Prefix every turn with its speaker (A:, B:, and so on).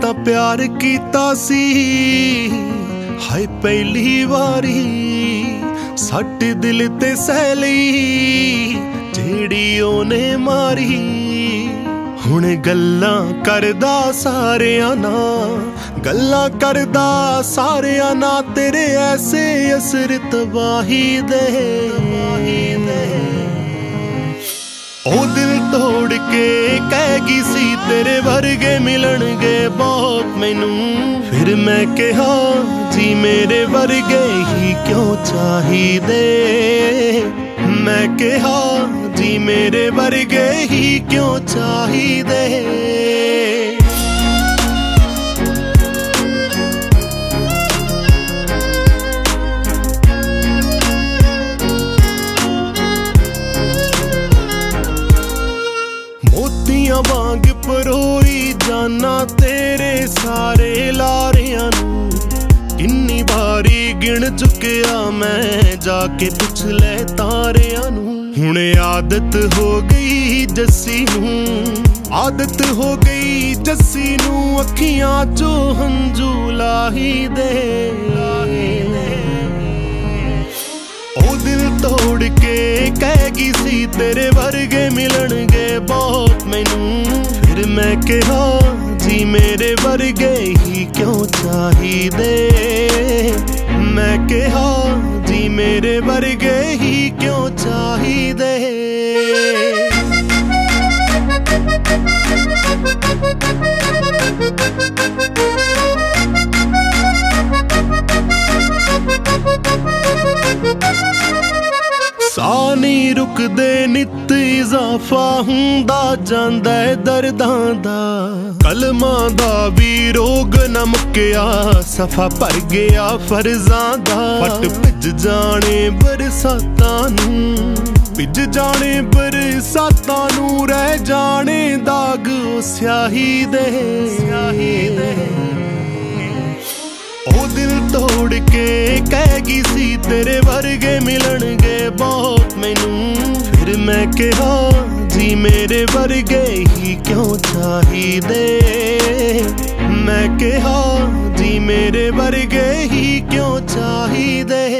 A: प्यार कीता सी हाय पहली वारी सट दिल ते सह लई जेड़ी ओने मारी। हुण गल्लां करदा सारियां ना गल्लां करदा सारियां ना तेरे ऐसे असर तबाही दे। ओ दिल तोड़ के कहगी सी तेरे वर्गे मिलणगे बहुत मैनू। फिर मैं कहा जी मेरे वर्गे ही क्यों चाहिदे। मैं कहा जी मेरे वर्गे ही क्यों चाहिदे। मोतियां वांग परोई जाना तेरे सारे लारियां नू। किन्नी बारी गिण चुकिया मैं जाके पुछ ले तारियां नू। हुणे आदत हो गई जस्सी नू आदत हो गई जस्सी नू अखियां चो हंजू लाही दे। ओ दिल तोड़ के कहगी सी तेरे वर्गे मिलणगे बहुत मैनू। फिर मैं कहा जी मेरे वर्गे ही क्यों चाहिदे। मैं कहा जी मेरे वर्गे ही क्यों चाहिदे। साह नहीं रुकदे नित इजाफा हुंदा जांदा है दर्दां दा। कलमां दा भी रोग न मुक्या सफा भर गया फर्जां दा। फट भिज जाने बरसातां नू भिज जाने बरसातां नू रह जाने दाग स्याही दे। ओ दिल तोड़ के कहगी सी तेरे वर्गे मिलणगे बहुत मैनू। फिर मैं कहा जी मेरे वर्गे ही क्यों चाहिदे। मैं कहा जी मेरे वर्गे ही क्यों चाहिदे।